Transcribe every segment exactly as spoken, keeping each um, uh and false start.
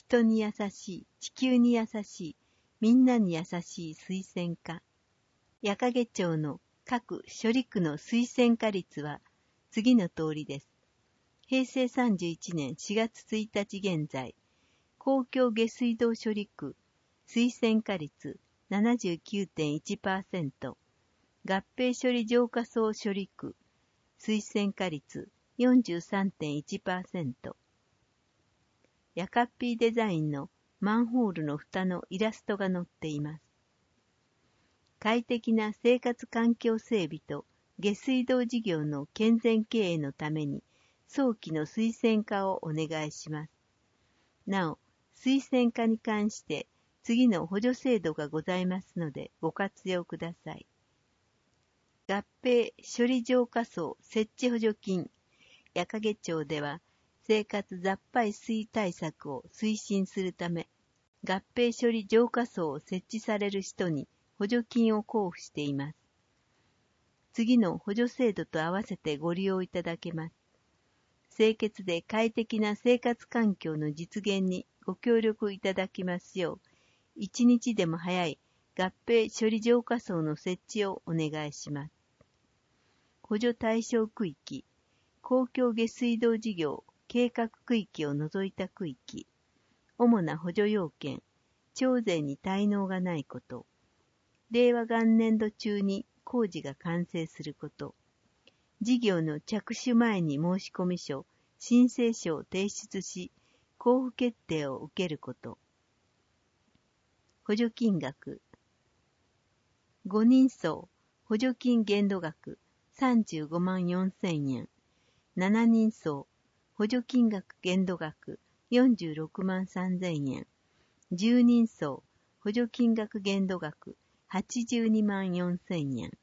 人に優しい、地球に優しい、みんなに優しい推薦課。矢掛町の各処理区の推薦課率は次の通りです。平成さんじゅういちねんしがつついたち現在、公共下水道処理区推薦課率 ななじゅうきゅうてんいちパーセント、合併処理浄化槽処理区推薦課率 よんじゅうさんてんいちパーセント。ヤカッピーデザインのマンホールの蓋のイラストが載っています。快適な生活環境整備と下水道事業の健全経営のために早期の推薦化をお願いします。なお、推薦化に関して次の補助制度がございますのでご活用ください。合併処理浄化槽設置補助金。矢掛町では生活雑排水対策を推進するため、合併処理浄化槽を設置される人に補助金を交付しています。次の補助制度と合わせてご利用いただけます。清潔で快適な生活環境の実現にご協力いただきますよう、一日でも早い合併処理浄化槽の設置をお願いします。補助対象区域、公共下水道事業計画区域を除いた区域、主な補助要件、徴税に滞納がないこと、令和元年度中に工事が完成すること、事業の着手前に申込書、申請書を提出し、交付決定を受けること。補助金額。ごにん層、補助金限度額さんじゅうごまんよんせんえん。しちにん層、補助金額限度額よんじゅうろくまんさんぜんえん。じゅうにん層、補助金額限度額はちじゅうにまんよんせんえん。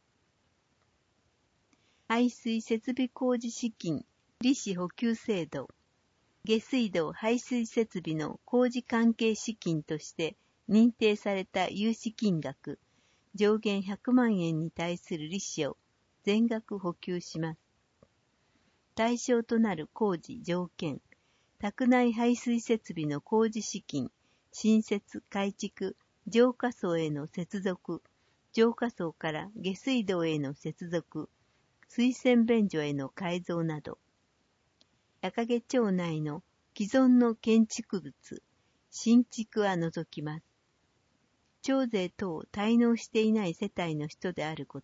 排水設備工事資金利子補給制度。下水道排水設備の工事関係資金として認定された融資金額上限ひゃくまんえんに対する利子を全額補給します。対象となる工事条件、宅内排水設備の工事資金、新設、改築、浄化槽への接続、浄化槽から下水道への接続、水洗便所への改造など、矢掛町内の既存の建築物、新築は除きます。徴税等を滞納していない世帯の人であること。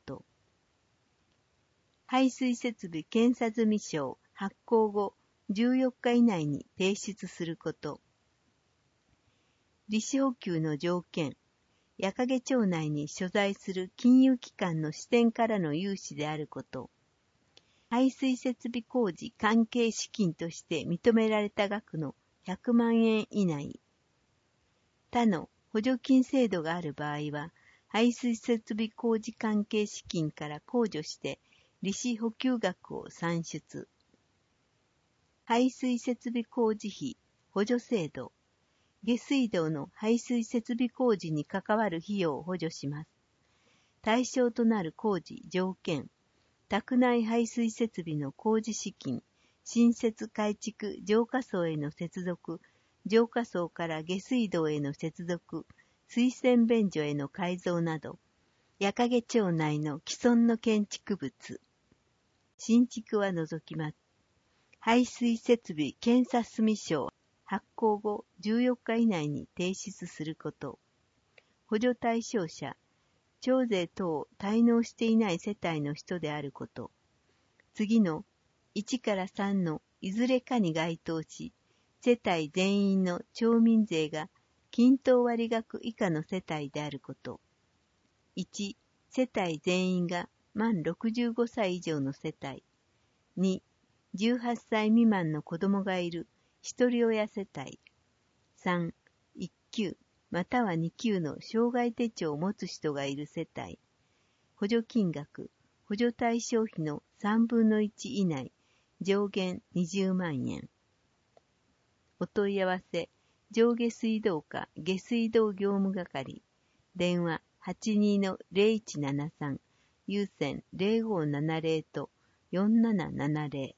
排水設備検査済証発行後じゅうよっか以内に提出すること。利子補給の条件、矢掛町内に所在する金融機関の支店からの融資であること。排水設備工事関係資金として認められた額のひゃくまんえん以内。他の補助金制度がある場合は、排水設備工事関係資金から控除して利子補給額を算出。排水設備工事費補助制度。下水道の排水設備工事に関わる費用を補助します。対象となる工事条件。宅内排水設備の工事資金、新設改築浄化槽への接続、浄化槽から下水道への接続、水洗便所への改造など、矢掛町内の既存の建築物、新築は除きます。排水設備検査済証発行後じゅうよっか以内に提出すること。補助対象者、徴税等を滞納していない世帯の人であること。次のいちからさんのいずれかに該当し、世帯全員の町民税が均等割額以下の世帯であること。いち、世帯全員が満ろくじゅうごさい以上の世帯。に、じゅうはっさい未満の子供がいる一人親世帯。さん、いっ級またはに級の障害手帳を持つ人がいる世帯。補助金額、補助対象費のさんぶんのいち以内、上限にじゅうまんえん。お問い合わせ、上下水道課下水道業務係、電話 はちにーのゼロいちななさん、有線ゼロごーななゼロとよんななななゼロ。